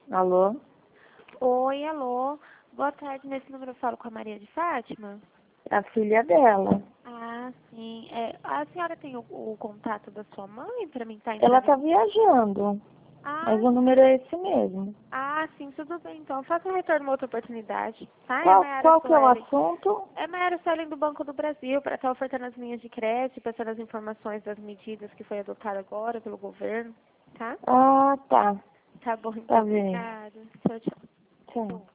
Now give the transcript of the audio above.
Alô? Oi, alô. Boa tarde. Nesse número eu falo com a Maria de Fátima? É a filha dela. Ah, sim. A senhora tem o contato da sua mãe para mim estar Ela entrando? tá viajando, Ah, mas o número é esse mesmo. sim, tudo bem. Então, faça um retorno uma outra oportunidade, tá? É a Mayara Qual que é o Suelen. assunto? É a Mayara Suelen do Banco do Brasil para estar ofertando as linhas de crédito, passando as informações das medidas que foi adotada agora pelo governo, tá? Ah, tá. Tá bom, Tá então. bem. Obrigada. Tchau, tchau. Tchau.